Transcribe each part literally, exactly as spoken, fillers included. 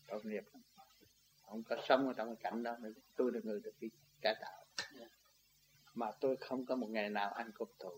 tội nghiệp lắm. Ông có sống ở trong cái cảnh đó. Tôi là người được đi cải tạo, mà tôi không có một ngày nào ăn cơm tù.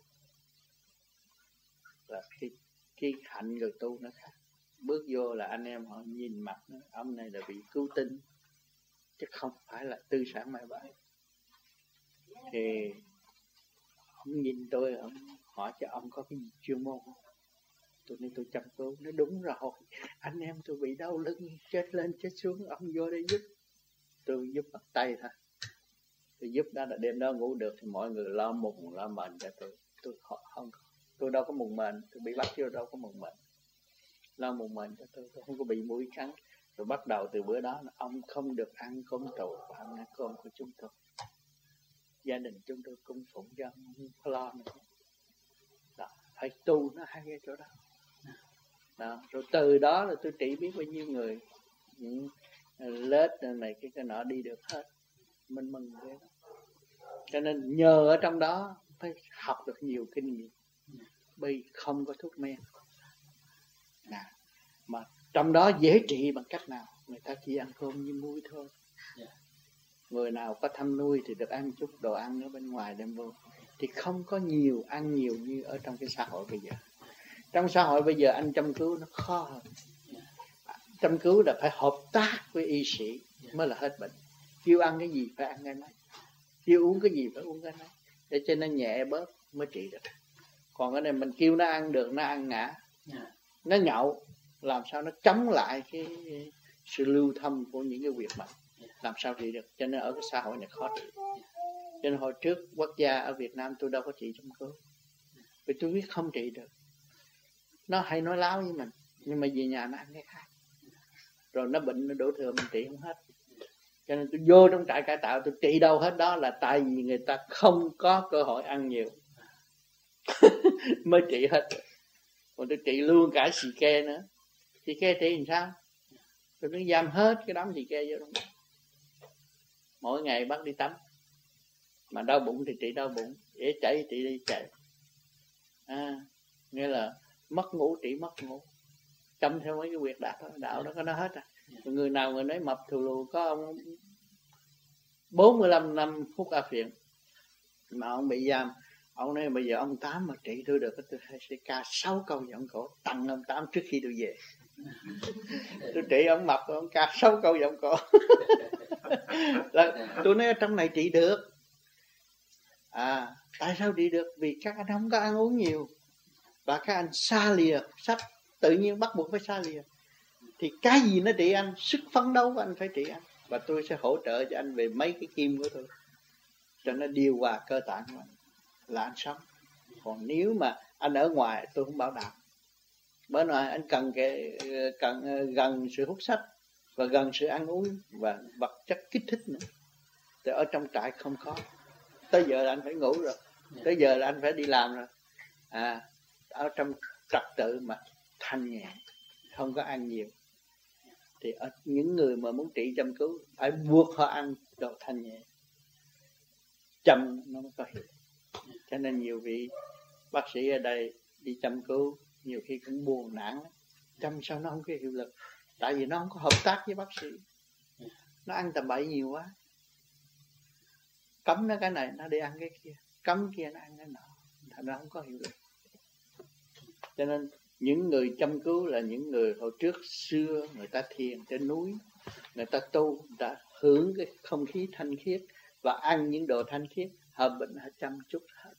Là cái, cái hạnh người tu nó khác. Bước vô là anh em họ nhìn mặt nó, ông này là bị cứu tinh, chứ không phải là tư sản mãi bãi. Thì ông nhìn tôi, ông hỏi cho ông có cái gì chuyên môn không? Tôi nói tôi chăm cứu. Nó đúng rồi, anh em tôi bị đau lưng, chết lên chết xuống, ông vô đây giúp. Tôi giúp bắt tay thôi. Tôi giúp đó là đêm đó ngủ được thì mọi người lo mùng lo mền cho tôi. Tôi không, tôi đâu có mùng mền, tôi bị bắt vô đâu có mùng mền. Lo mùng mền cho tôi, tôi không có bị mũi cắn. Rồi bắt đầu từ bữa đó ông không được ăn cơm tù, ông ăn cơm của chúng tôi. Gia đình chúng tôi cung phụng cho ông, không có lo nữa. Đó, phải tu nó hay ở chỗ đó. Đó. Rồi từ đó là tôi trị biết bao nhiêu người, những lết này cái cái nọ đi được hết. Mình mừng thế đó. Cho nên nhờ ở trong đó phải học được nhiều kinh nghiệm. Bây không có thuốc men à, mà trong đó dễ trị bằng cách nào? Người ta chỉ ăn cơm như muối thôi. Người nào có thăm nuôi thì được ăn chút đồ ăn ở bên ngoài đem vô. Thì không có nhiều ăn nhiều như ở trong cái xã hội bây giờ. Trong xã hội bây giờ anh chăm cứu nó khó hơn. Chăm cứu là phải hợp tác với y sĩ mới là hết bệnh. Kêu ăn cái gì phải ăn cái này, kêu uống cái gì phải uống cái này, để cho nó nhẹ bớt mới trị được. Còn cái này mình kêu nó ăn được, nó ăn ngã, nó nhậu, làm sao nó chống lại cái sự lưu thông của những cái huyệt mạch, làm sao trị được. Cho nên ở cái xã hội này khó trị. Cho nên hồi trước quốc gia ở Việt Nam tôi đâu có trị chăm cứu, vì tôi biết không trị được. Nó hay nói láo với mình, nhưng mà về nhà nó ăn cái khác, rồi nó bệnh nó đổ thừa mình trị không hết. Cho nên tôi vô trong trại cải tạo tôi trị đâu hết đó là tại vì người ta không có cơ hội ăn nhiều mới trị hết. Còn tôi trị luôn cả xì ke nữa. Xì ke trị làm sao? Tôi nó giam hết cái đám xì ke vô trong đó. Mỗi ngày bắt đi tắm. Mà đau bụng thì trị đau bụng, ế chảy trị đi chảy. À, nghĩa là mất ngủ trị mất ngủ. Chăm theo mấy cái quyệt đạo đó, đạo đó có nó hết à. Người nào người nấy mập thù lù. Có ông bốn mươi lăm năm hút a phiện mà ông bị giam. Ông nói bây giờ ông Tám mà trị tôi được, tôi sẽ ca sáu câu giọng cổ tặng ông Tám trước khi tôi về. Tôi trị ông mập, ông ca sáu câu giọng cổ. Là tôi nói ở trong này trị được. À, tại sao trị được? Vì các anh không có ăn uống nhiều, và các anh xa lìa sách, tự nhiên bắt buộc phải xa lìa. Thì cái gì nó trị anh, sức phấn đấu của anh phải trị anh. Và tôi sẽ hỗ trợ cho anh về mấy cái kim của tôi, cho nó điều hòa cơ tạng của anh, là anh sống. Còn nếu mà anh ở ngoài tôi không bảo đảm. Bởi ngoài anh cần cái cần gần sự hút sách và gần sự ăn uống và vật chất kích thích nữa. Thì ở trong trại không có. Tới giờ là anh phải ngủ rồi, tới giờ là anh phải đi làm rồi. À, ở trong trật tự mà thanh nhẹ, không có ăn nhiều. Thì ở những người mà muốn trị chăm cứu phải buộc họ ăn đồ thanh nhẹ, chăm nó mới có hiệu. Cho nên nhiều vị bác sĩ ở đây đi chăm cứu nhiều khi cũng buồn nản lắm. Chăm sao nó không có hiệu lực? Tại vì nó không có hợp tác với bác sĩ. Nó ăn tầm bậy nhiều quá. Cấm nó cái này nó đi ăn cái kia, cấm kia nó ăn cái nọ, thành ra không có hiệu lực. Cho nên những người chăm cứu là những người hồi trước xưa người ta thiền trên núi, người ta tu, người ta hưởng cái không khí thanh khiết và ăn những đồ thanh khiết, họ bệnh họ chăm chút hết.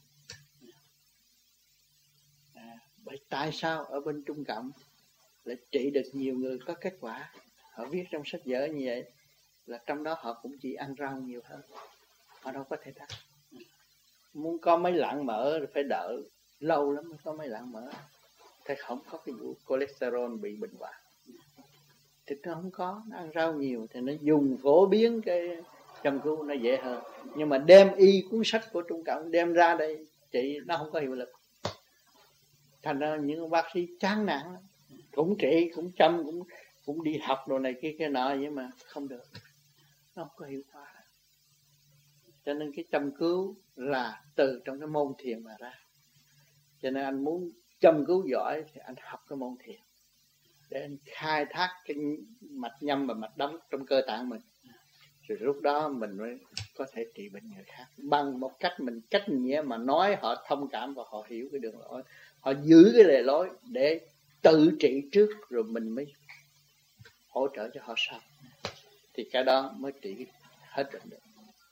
À, bởi tại sao ở bên Trung Cộng lại trị được nhiều người có kết quả? Họ viết trong sách vở như vậy là trong đó họ cũng chỉ ăn rau nhiều hơn, họ đâu có thể đắc. Muốn có mấy lạng mỡ phải đợi lâu lắm mới có mấy lạng mỡ. Thế không có cái vụ cholesterol bị bệnh hoạn. Thì nó không có, nó ăn rau nhiều thì nó dùng phổ biến cái chăm cứu nó dễ hơn. Nhưng mà đem y cuốn sách của Trung Cộng đem ra đây trị nó không có hiệu lực. Thành ra những bác sĩ chán nản lắm. Cũng trị, cũng chăm, cũng cũng đi học đồ này kia kia nọ vậy mà không được. Nó không có hiệu quả. Cho nên cái chăm cứu là từ trong cái môn thiền mà ra. Cho nên anh muốn chăm cứu giỏi thì anh học cái môn thiền. để anh khai thác cái mạch nhâm và mạch đóng trong cơ tạng mình, rồi lúc đó mình mới có thể trị bệnh người khác bằng một cách mình cách nghĩa mà nói họ thông cảm và họ hiểu cái đường lối, họ giữ cái lề lối để tự trị trước rồi mình mới hỗ trợ cho họ sau, thì cái đó mới trị hết bệnh được.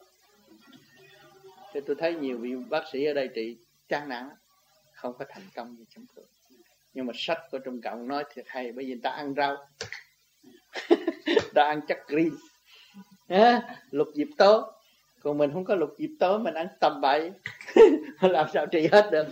Thì tôi thấy nhiều vị bác sĩ ở đây trị chán nản không có thành công như chấm thương. Nhưng mà sách của Trung Cộng nói thiệt hay, bởi vì người ta ăn rau ta ăn chất green à, lục diệp tố, còn mình không có lục diệp tố, mình ăn tầm bậy làm sao trị hết được.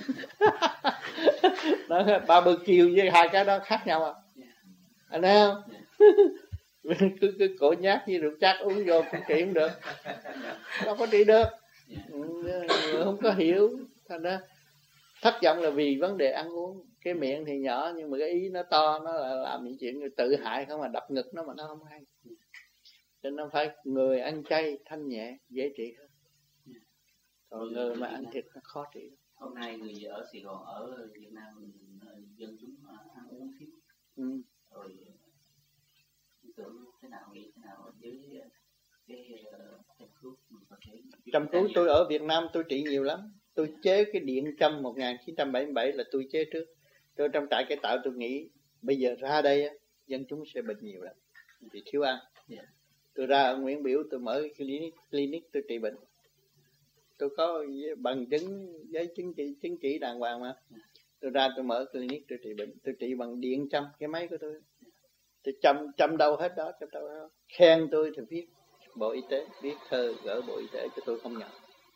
Đó, barbecue với hai cái đó khác nhau à, anh thấy không? cứ cứ cổ nhát với rượu chát uống vô cũng trị không được, đâu có trị được. Không có hiểu, thành ra thất vọng là vì vấn đề ăn uống. Cái miệng thì nhỏ nhưng mà cái ý nó to, nó là làm những chuyện tự hại không, mà đập ngực nó mà nó không hay. Cho nên nó phải người ăn chay thanh nhẹ dễ trị hơn, còn người mà ăn thịt nó khó trị. Hôm nay người ở Sài Gòn, ở Việt Nam dân chúng ăn uống thiếu, ừ. Rồi tưởng thế nào, nghĩ thế nào với cái châm cứu mình có thể. Châm cứu tôi ở Việt Nam tôi trị nhiều lắm. Tôi chế cái điện châm một nghìn chín trăm bảy mươi bảy là tôi chế trước. Tôi trong trại cải tạo tôi nghĩ bây giờ ra đây dân chúng sẽ bệnh nhiều lắm vì thiếu ăn. Yeah. Tôi ra ở Nguyễn Biểu tôi mở cái clinic, clinic tôi trị bệnh. Tôi có bằng chứng giấy chứng chỉ chứng chỉ đàng hoàng mà. Tôi ra tôi mở clinic tôi trị bệnh, tôi trị bằng điện châm cái máy của tôi. Tôi châm châm đâu hết đó, châm đâu hết. Khen tôi thì viết Bộ Y tế, viết thơ gửi Bộ Y tế cho tôi không nhận.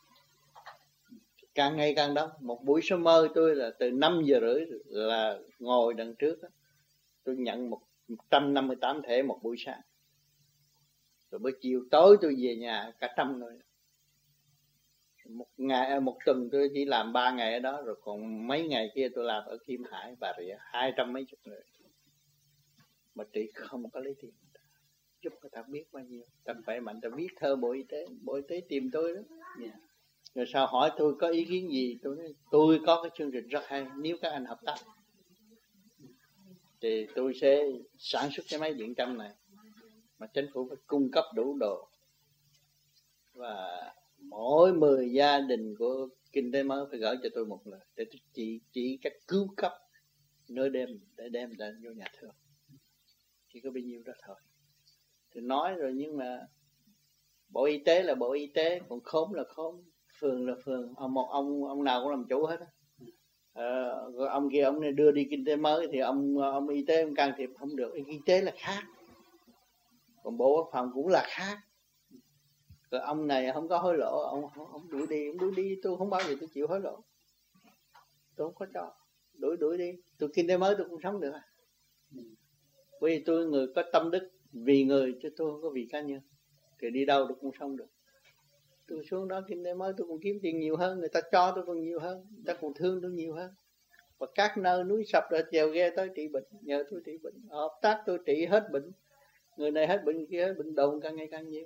Càng ngày càng đông. Một buổi sớm mơ tôi là từ năm giờ rưỡi là ngồi đằng trước đó. Tôi nhận một trăm năm mươi tám thẻ một buổi sáng. Rồi buổi chiều tối tôi về nhà cả trăm rồi. Một ngày một tuần tôi chỉ làm ba ngày ở đó, rồi còn mấy ngày kia tôi làm ở Kim Hải, Bà Rịa, hai trăm mấy chục người. Mà trị không có lấy tiền. Giúp người ta biết bao nhiêu. Ta phải mạnh ta viết thơ Bộ Y tế, Bộ Y tế tìm tôi đó. Yeah. Rồi sau hỏi tôi có ý kiến gì, tôi nói tôi có cái chương trình rất hay, nếu các anh hợp tác thì tôi sẽ sản xuất cái máy điện châm này, mà chính phủ phải cung cấp đủ đồ, và mỗi mười gia đình của kinh tế mới phải gửi cho tôi một người để tôi chỉ chỉ cách cứu cấp nửa đêm để đem ra vô nhà thương. Chỉ có bao nhiêu đó thôi. Thì nói rồi, nhưng mà Bộ Y tế là Bộ Y tế, còn khốn là khốn, phường là phường, ông một ông ông nào cũng làm chủ hết á. Ờ, ông kia ông này đưa đi kinh tế mới thì ông ông y tế ông can thiệp không được. Y tế là khác, còn Bộ Quốc phòng cũng là khác. Rồi ông này không có hối lộ, ông ông đuổi đi, ông đuổi đi, tôi không bao giờ tôi chịu hối lộ, tôi không có cho, đuổi đuổi đi, tôi kinh tế mới tôi cũng sống được. Bởi vì tôi người có tâm đức vì người, chứ tôi không có vì cá nhân, thì đi đâu tôi cũng sống được. Tôi xuống đó kinh tế mới tôi cũng kiếm tiền nhiều hơn, người ta cho tôi còn nhiều hơn, người ta còn thương tôi nhiều hơn. Và các nơi núi sập rồi chèo ghe tới trị bệnh, nhờ tôi trị bệnh, hợp tác tôi trị hết bệnh, người này hết bệnh kia hết bệnh, đồn càng ngày càng nhiều.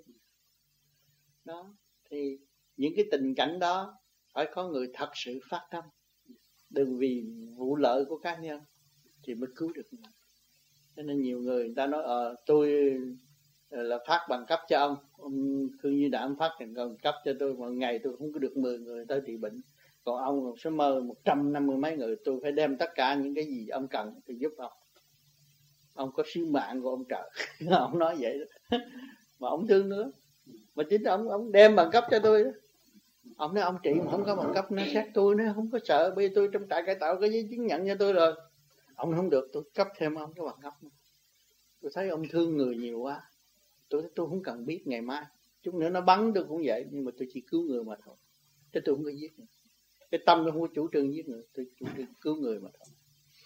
Đó, thì những cái tình cảnh đó phải có người thật sự phát tâm, đừng vì vụ lợi của cá nhân thì mới cứu được người. Cho nên nhiều người người ta nói ờ tôi là phát bằng cấp cho ông, ông Khương Duy Đạm phát thành còn cấp cho tôi, một ngày tôi không có được mười người tới trị bệnh, còn ông số mơ một trăm năm mươi mấy người, tôi phải đem tất cả những cái gì ông cần tôi giúp ông. Ông có sứ mạng của ông trời. Ông nói vậy đó. Mà ông thương nữa, mà chính ông ông đem bằng cấp cho tôi đó. Ông nói ông trị mà không có bằng cấp nó xét tôi, nó không có sợ, bởi vì tôi trong trại cải tạo có giấy chứng nhận cho tôi rồi. Ông không được, tôi cấp thêm ông cái bằng cấp. Tôi thấy ông thương người nhiều quá, tôi tôi không cần biết ngày mai chút nữa nó bắn tôi cũng vậy, nhưng mà tôi chỉ cứu người mà thôi, chứ tôi không có giết người. Cái tâm tôi không có chủ trương giết người, tôi chủ trương cứu người mà thôi.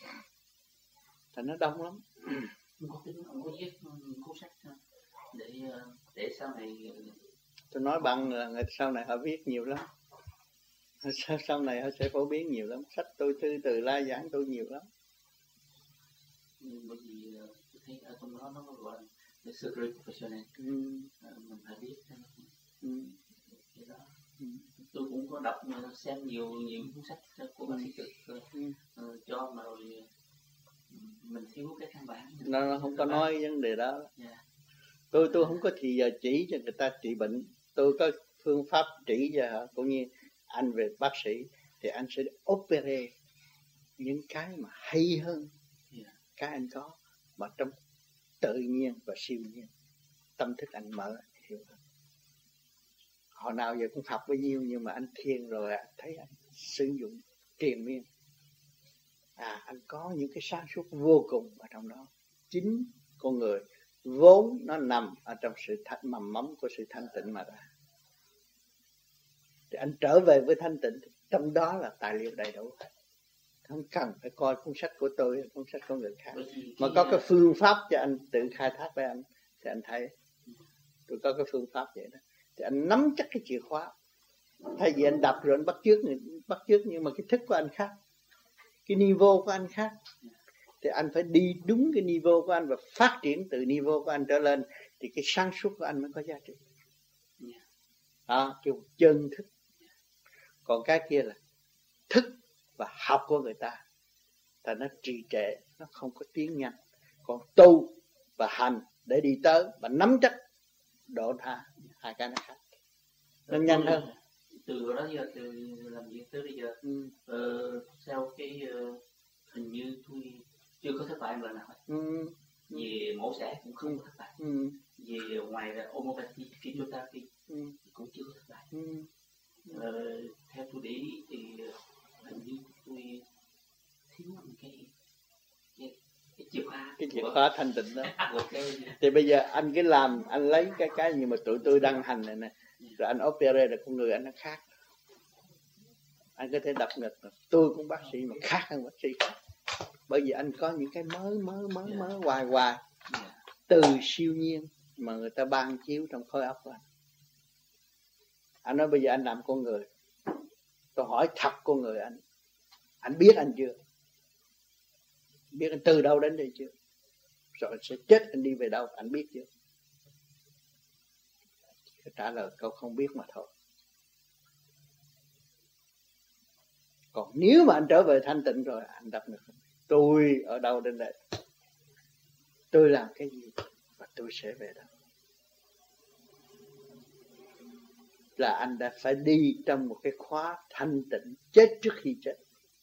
Thành nó đông lắm. Ông có viết cuốn sách để để sau này. Tôi nói bằng là người sau này họ viết nhiều lắm, sau, sau này họ sẽ phổ biến nhiều lắm. Sách tôi thư từ la giảng tôi nhiều lắm. Bởi vì tôi thấy ở trong đó nó gọi là the secret professional. Ừ. Mình phải biết. Ừ. Cái đó. Ừ. Tôi cũng có đọc xem nhiều nhiều cuốn sách của bác sĩ Cực ừ. uh, cho mà rồi mình thiếu cái căn bản. Nó, nó không có nói vấn đề đó. Yeah. Tôi tôi không có thì giờ chỉ cho người ta trị bệnh. Tôi có phương pháp chỉ cho họ. Cũng như anh về bác sĩ thì anh sẽ operate những cái mà hay hơn yeah. cái anh có mà trong tự nhiên và siêu nhiên. Tâm thức anh mở hiểu hơn. Hồi nào giờ cũng học bao nhiêu nhưng mà anh thiền rồi anh thấy anh sử dụng triền miên. À, anh có những cái sáng suốt vô cùng ở trong đó. Chính con người vốn nó nằm ở trong sự thanh, mầm móng của sự thanh tịnh mà ra. Thì anh trở về với thanh tịnh, trong đó là tài liệu đầy đủ. Không cần phải coi cuốn sách của tôi, cuốn sách của người khác. Mà có cái phương pháp cho anh tự khai thác với anh, thì anh thấy tôi có cái phương pháp vậy đó. Thì anh nắm chắc cái chìa khóa. Thay vì anh đọc rồi anh bắt chước, bắt chước nhưng mà cái thức của anh khác. Cái niveau của anh khác. Thì anh phải đi đúng cái niveau của anh và phát triển từ niveau của anh trở lên. Thì cái sáng suốt của anh mới có giá trị. Đó, kêu chân thức. Còn cái kia là thức và học của người ta. Thì nó trì trệ, nó không có tiến nhanh. Còn tu và hành để đi tới và nắm chắc độ tha, hai cái nó khác. Nó từ nhanh hơn. Từ đó giờ, từ làm việc tới bây giờ, ừ. ờ, sau cái uh, hình như tôi chưa có thất bại một lần nào. Ừ. Về mổ xẻ cũng không ừ. có thất bại. Ừ. Về ngoài là homeopathy, physiotherapy ừ. cũng chưa có thất bại. Ừ. Ờ, theo tôi để ý thì hình như tôi thiếu một cái cái cái chìa khóa cái chìa khóa thanh tịnh đó. Thì bây giờ anh cứ làm, anh lấy cái cái như mà tụi tôi đang hành này nè, rồi anh operate là con người anh nó khác. Anh có thể đập ngực, tôi cũng bác sĩ mà khác hơn bác sĩ khác. Bởi vì anh có những cái mới mới mới mới hoài hoài từ siêu nhiên mà người ta ban chiếu trong khối óc của anh. Anh nói bây giờ anh làm con người, tôi hỏi thật con người anh, anh biết anh chưa? Biết anh từ đâu đến đây chưa? Rồi anh sẽ chết anh đi về đâu, anh biết chưa? Trả lời câu không biết mà thôi. Còn nếu mà anh trở về thanh tịnh rồi, anh đọc được tôi ở đâu đến đây, tôi làm cái gì và tôi sẽ về đâu. Là anh đã phải đi trong một cái khóa thanh tịnh chết trước khi chết.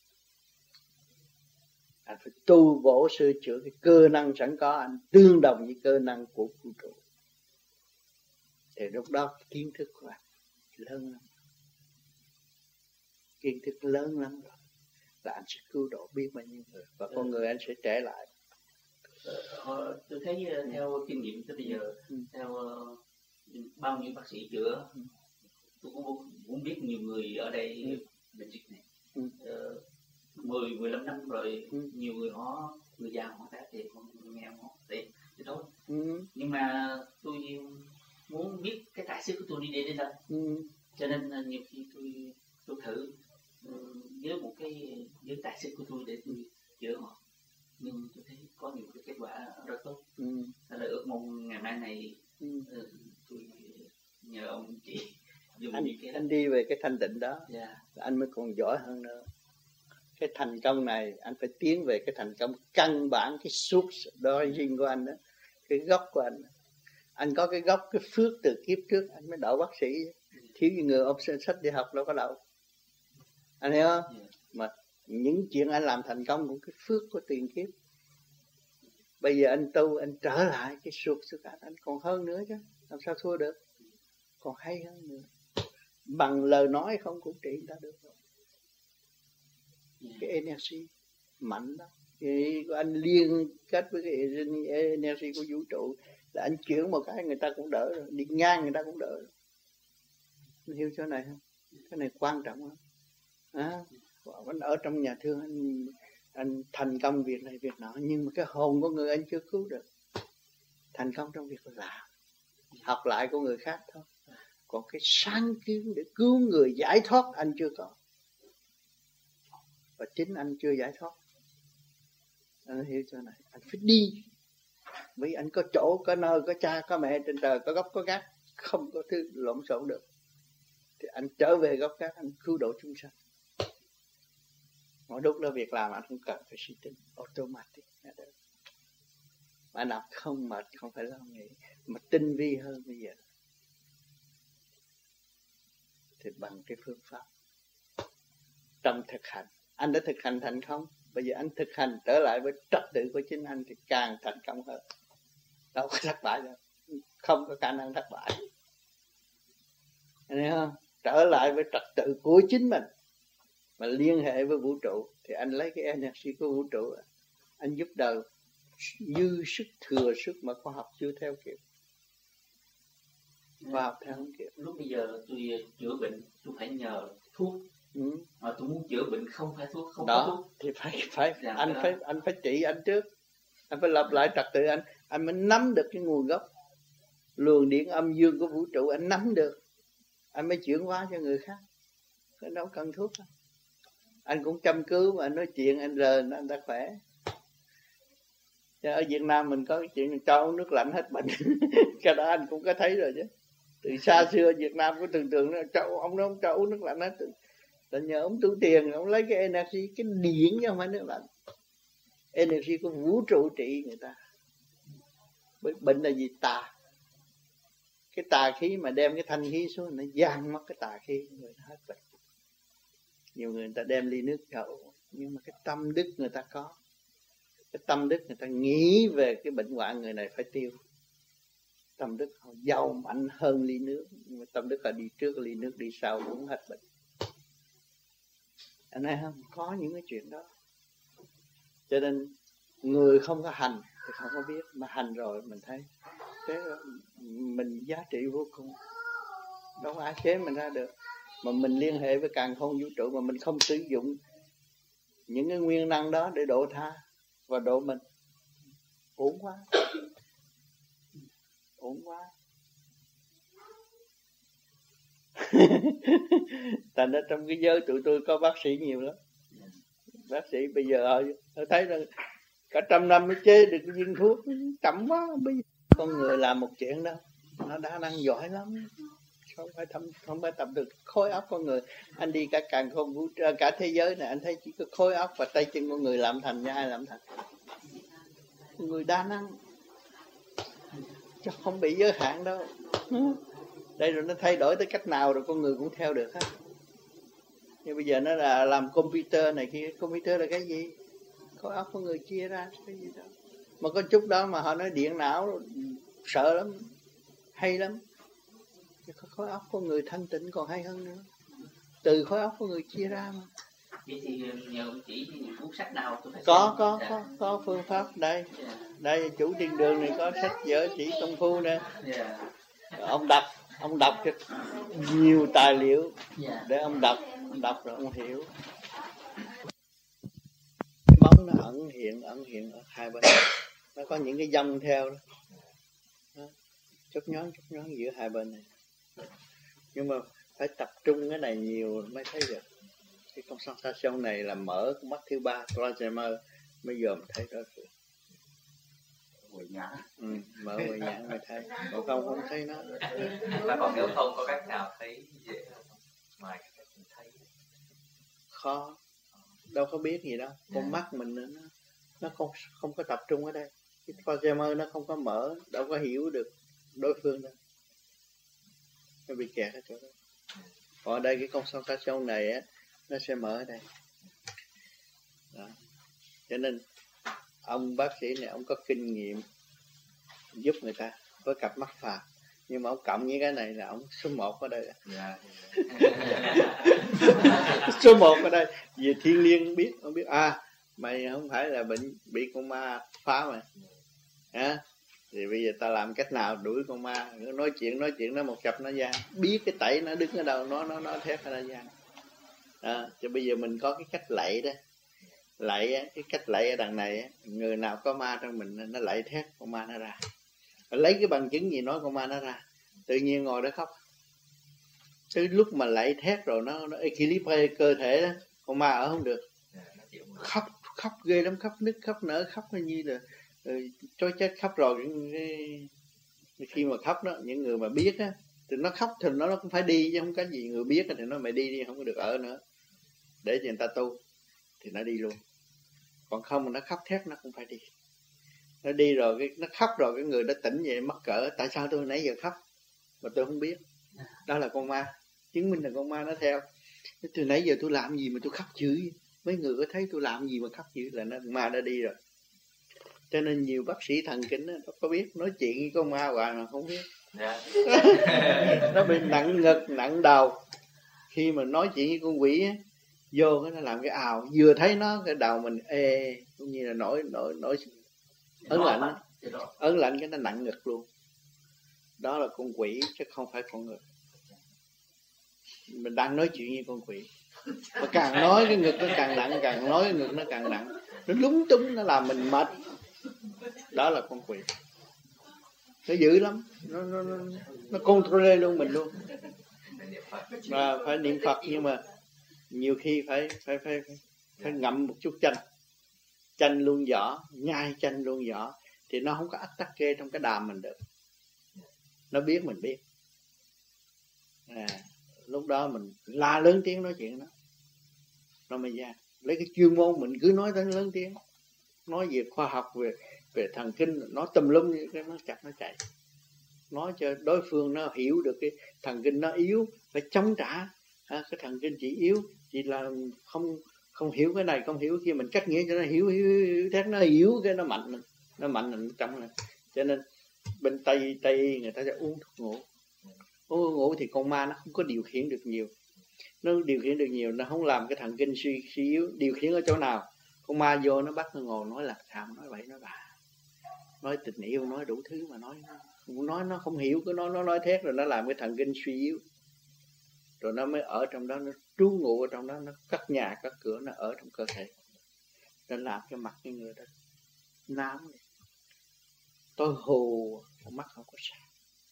Anh phải tu bổ sửa chữa cái cơ năng sẵn có anh tương đồng với cơ năng của vũ trụ. Thì lúc đó kiến thức của anh lớn lắm. Kiến thức lớn lắm rồi. Là anh sẽ cứu độ biết bao nhiêu người. Và con người anh sẽ trẻ lại. Ờ, tôi thấy theo kinh nghiệm tới bây giờ, ừ. theo uh, bao nhiêu bác sĩ chữa, ừ. tôi cũng muốn biết nhiều người ở đây ừ. bệnh dịch này. Ừ. Uh, mười, mười lăm năm rồi, ừ. nhiều người họ, người già họ đã thì con nghèo họ thì, thì thôi. Ừ. Nhưng mà tôi muốn biết cái tài xế của tôi đi đến đâu. Ừ. Cho nên nhiều khi tôi tôi thử uh, với một cái với tài xế của tôi để tôi chữa họ. Nhưng tôi thấy có nhiều cái kết quả rất tốt. Ừ. Là ước mong ngày mai này ừ. uh, tôi nhờ ông chị dùng anh, cái anh đi về cái thanh tịnh đó, yeah. anh mới còn giỏi hơn nữa. Cái thành công này anh phải tiến về cái thành công căn bản, cái source đó riêng của anh đó, cái gốc của anh. Anh có cái gốc, cái phước từ kiếp trước anh mới đậu bác sĩ. Thiếu gì người ông sách đi học đâu có đậu. Anh hiểu không? Yeah. Mà những chuyện anh làm thành công cũng cái phước của tiền kiếp. Bây giờ anh tu, anh trở lại cái suốt sức anh, anh còn hơn nữa chứ. Làm sao thua được? Còn hay hơn nữa. Bằng lời nói không cũng trị người ta được rồi. Cái energy mạnh đó. Thì anh liên kết với cái energy của vũ trụ là anh chuyển một cái người ta cũng đỡ rồi. Đi ngang người ta cũng đỡ rồi. Anh hiểu chỗ này không? Cái này quan trọng lắm. À, anh ở trong nhà thương anh, anh thành công việc này việc nọ, nhưng mà cái hồn của người anh chưa cứu được. Thành công trong việc làm, học lại của người khác thôi. Còn cái sáng kiến để cứu người giải thoát anh chưa có. Và chính anh chưa giải thoát. Anh hiểu chỗ này. Anh phải đi. Vì anh có chỗ, có nơi, có cha, có mẹ trên trời, có gốc, có gác. Không có thứ lộn xộn được. Thì anh trở về gốc gác, anh cứu độ chúng sanh. Mỗi lúc đó việc làm anh không cần phải suy tính. Automatic. Mà anh học không mệt, không phải lo nghĩ, mà tinh vi hơn bây giờ thì bằng cái phương pháp trong thực hành. Anh đã thực hành thành công, bây giờ anh thực hành trở lại với trật tự của chính anh thì càng thành công hơn. Đâu có thất bại đâu, không có khả năng thất bại. Thấy không? Trở lại với trật tự của chính mình mà liên hệ với vũ trụ thì anh lấy cái energy của vũ trụ, anh giúp đời dư sức, thừa sức mà khoa học chưa theo kịp. Khoa học theo không kịp. Lúc bây giờ tôi chữa bệnh tôi phải nhờ thuốc. Ừ. Mà tôi muốn chữa bệnh không phải thuốc, không đó, có thuốc thì phải phải dạ, anh phải đó. Anh phải chỉ anh trước, anh phải lập lại trật tự anh, anh mới nắm được cái nguồn gốc luồng điện âm dương của vũ trụ, anh nắm được, anh mới chuyển hóa cho người khác. Cái đâu cần thuốc đâu. Anh cũng chăm cứu mà anh nói chuyện anh rờ anh đã khỏe. Chứ ở Việt Nam mình có cái chuyện cho uống nước lạnh hết bệnh. Cái đó anh cũng có thấy rồi chứ. Từ xa xưa Việt Nam có tưởng tượng là cho ông đó cho uống nước lạnh hết. Là nhờ ông tu tiền, ông lấy cái energy, cái điện chứ không phải nước lạnh. Energy của vũ trụ trị người ta. Bệnh là gì? Tà. Cái tà khí mà đem cái thanh khí xuống, nó giăng mất cái tà khí, người ta hết bệnh. Nhiều người, người ta đem ly nước cho uống, nhưng mà cái tâm đức người ta có. Cái tâm đức người ta nghĩ về cái bệnh hoạn người này phải tiêu. Tâm đức họ giàu mạnh hơn ly nước, nhưng mà tâm đức họ đi trước ly nước, đi sau uống hết bệnh. Anh thấy không? Có những cái chuyện đó. Cho nên người không có hành thì không có biết, mà hành rồi mình thấy cái mình giá trị vô cùng. Đâu có ai chế mình ra được. Mà mình liên hệ với càn khôn vũ trụ mà mình không sử dụng những cái nguyên năng đó để độ tha và độ mình, uổng quá. Uổng quá. Thành ra trong cái giới tụi tôi có bác sĩ nhiều lắm. Bác sĩ bây giờ họ, họ thấy là cả trăm năm mới chế được cái viên thuốc, chậm quá. Bây giờ con người làm một chuyện đâu, nó đã năng giỏi lắm. Không phải thăm, không phải tập được khối óc con người. Anh đi cả càn khôn vũ trụ, cả thế giới này anh thấy chỉ có khối óc và tay chân con người làm thành, nha ai làm thành. Người đa năng, chứ không bị giới hạn đâu. Đây rồi nó thay đổi tới cách nào rồi con người cũng theo được hết. Nhưng bây giờ nó là làm computer này kia. Computer là cái gì? Khối óc con người chia ra cái gì đó. Mà có chút đó mà họ nói điện não sợ lắm, hay lắm. Khối óc con người thanh tịnh còn hay hơn nữa. Từ khối óc con người chia ra mà. Vậy thì nhờ chỉ cuốn sách nào tôi phải có, có, có, có phương pháp đây. Yeah. Đây chủ thiên đường này có sách vở chỉ công phu nè. Yeah. Ông đọc, ông đọc cho nhiều tài liệu. Yeah. Để ông đọc, ông đọc rồi ông hiểu. Cái bóng nó ẩn hiện, ẩn hiện ở hai bên. Nó có những cái dòng theo đó. Chút nhón, chút nhón giữa hai bên này. Nhưng mà phải tập trung cái này nhiều mới thấy được. Cái concentration này là mở con mắt thứ ba, Alzheimer mới dòm thấy đó. Quỷ nhãn. Ừ, mở quỷ nhãn mới thấy. Còn không không thấy nó. Mà còn nếu không có cách nào thấy dễ không? Ngoài cái cách thấy. Khó. Đâu có biết gì đâu. Con yeah. mắt mình nó nó không không có tập trung ở đây. Cái Alzheimer nó không có mở, đâu có hiểu được đối phương đâu. Nó bị kẹt ở chỗ đó. Còn ở đây cái concentration này á, nó sẽ mở ở đây. Đó. Cho nên ông bác sĩ này ông có kinh nghiệm giúp người ta với cặp mắt phàm, nhưng mà ông cộng với cái này là ông số một ở đây. Yeah. Số một ở đây về thiên liêng biết, ông biết à mày không phải là bệnh bị con ma phá mày hả? Thì bây giờ ta làm cách nào đuổi con ma? Nói chuyện nói chuyện nó một chập nó ra, biết cái tẩy nó đứng ở đâu, nó nó nó thét nó ra. À, cho bây giờ mình có cái cách lạy đó, lạy á, cái cách lạy ở đằng này á, người nào có ma trong mình nó lạy thét con ma nó ra. Lấy cái bằng chứng gì nói con ma nó ra? Tự nhiên ngồi đó khóc. Tới lúc mà lạy thét rồi nó nó equilibre cơ thể đó, con ma ở không được. Khóc khóc ghê lắm, khóc nức khóc nở khóc như là cho chết khóc rồi. Khi mà khóc đó, những người mà biết á, thì nó khóc thì nó cũng phải đi chứ không có gì. Người biết thì nó mày đi đi, không có được ở nữa, để cho người ta tu thì nó đi luôn. Còn không mà nó khóc thét nó cũng phải đi. Nó đi rồi cái nó khóc rồi, cái người đó tỉnh vậy mắc cỡ, tại sao tôi nãy giờ khóc mà tôi không biết. Đó là con ma, chứng minh là con ma nó theo. Từ nãy giờ tôi làm gì mà tôi khóc dữ, mấy người có thấy tôi làm gì mà khóc dữ, là nó ma đã đi rồi. Cho nên nhiều bác sĩ thần kinh đó, nó có biết nói chuyện với con ma hoài mà không biết. Yeah. Nó bị nặng ngực nặng đầu. Khi mà nói chuyện với con quỷ á, vô cái nó làm cái ào, vừa thấy nó cái đầu mình ê, cũng như là nổi nổi nổi ớn lạnh, ớn lạnh cái nó nặng ngực luôn. Đó là con quỷ chứ không phải con người. Mình đang nói chuyện với con quỷ, mà càng nói cái ngực nó càng nặng, càng nói cái ngực nó càng nặng, nó lúng túng, nó làm mình mệt. Đó là con quỷ, nó dữ lắm, nó nó nó, nó control luôn mình luôn. Và phải niệm Phật, nhưng mà nhiều khi phải phải phải phải, phải ngậm một chút chanh, chanh luôn vỏ, nhai chanh luôn vỏ, thì nó không có ắt tắc kê trong cái đàm mình được. Nó biết mình biết. À, lúc đó mình la lớn tiếng nói chuyện đó, nó mới ra. Lấy cái chuyên môn mình cứ nói tới lớn tiếng, nói về khoa học, về về thần kinh, nói tùm lum, cái nó chặt nó chạy. Nói cho đối phương nó hiểu được cái thần kinh nó yếu, phải chống trả. À, cái thần kinh chỉ yếu, chỉ là không không hiểu cái này, không hiểu kia, mình cách nghĩa cho nó hiểu, hiểu, hiểu thế nó hiểu cái nó mạnh, nó mạnh nó trong này. Cho nên bên Tây Tây người ta sẽ uống thuốc ngủ. Uống thuốc ngủ thì con ma nó không có điều khiển được nhiều. Nó điều khiển được nhiều, nó không làm cái thần kinh suy, suy yếu. Điều khiển ở chỗ nào? Con ma vô nó bắt nó ngồi nói lạc thàm, nói bậy nói bạ, nói tình yêu, nói đủ thứ mà nói nói nó không hiểu, cứ nói nó nói thét, rồi nó làm cái thần kinh suy yếu, rồi nó mới ở trong đó, nó trú ngụ ở trong đó, nó cất nhà cất cửa, nó ở trong cơ thể, nó làm cái mặt cái người đó nám, tôi hù, con mắt không có sao.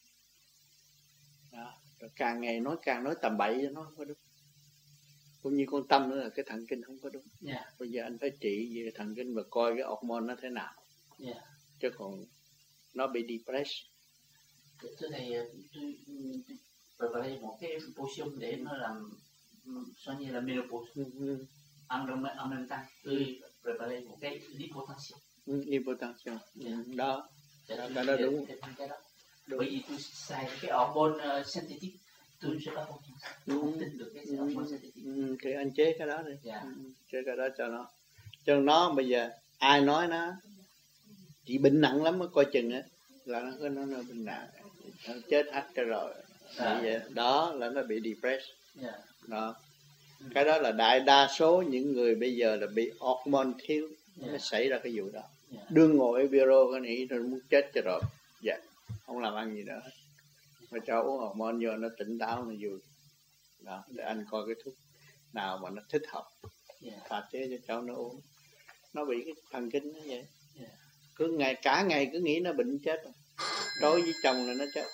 Đó. Rồi càng ngày nói càng nói tầm bậy, nó không có đúng. Cũng như con tâm nữa là cái thần kinh không có đúng. Yeah. Bây giờ anh phải trị về thần kinh và coi cái hormone nó thế nào. Yeah. Chứ còn nó bị depressed. Thưa thầy, tôi preparation một cái potion để nó làm sao như là menopause. Mm-hmm. Ăn trong ăn trong tăng, tôi preparation một cái liposuction. Mm, liposuction. Yeah. Mm, đó. Đó, đó, đó đúng. Cái đó. Đúng. Bởi vì tôi xài cái hormone uh, synthetic, tôi sẽ không, không tin được cái hormone synthetic. Ừ, thì anh chế cái đó đi. Yeah. Ừ, chế cái đó cho nó. Cho nó bây giờ ai nói nó chỉ bệnh nặng lắm mới coi chừng á, là nó có nó, nó bệnh nặng, nó chết hết cho rồi. À. Vậy, đó là nó bị depressed. Yeah. Đó. Ừ. Cái đó là đại đa số những người bây giờ là bị hormone thiếu, yeah. Nó xảy ra cái vụ đó. Yeah. Đương ngồi bureau cái này rồi muốn chết cho rồi. Dạ. Không làm ăn gì nữa. Mà cho uống hormone vô nó tỉnh táo, nó vui. Đó, để anh coi cái thuốc nào mà nó thích hợp, yeah. Pha chế cho cháu nó uống. Nó bị cái thần kinh nó vậy, yeah. Cứ ngày cả ngày cứ nghĩ nó bệnh chết, đối với chồng là nó chết.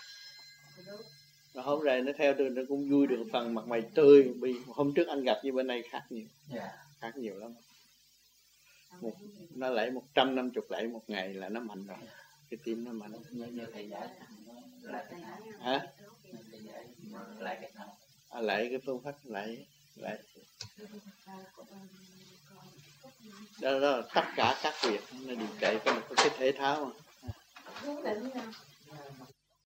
Mà hôm nay nó theo tôi nó cũng vui được phần, mặt mày tươi. Vì hôm trước anh gặp như bên này khác nhiều, yeah. Khác nhiều lắm. Một, nó lấy một trăm năm mươi lạy một ngày là nó mạnh rồi, yeah. Cái tim nó mạnh. Như thầy giải lại cái nào? Hả? Lại cái nào? À, lại cái phương pháp lại lại đó, đó là tất cả các việc nó điều trị có một cái thể thao mà.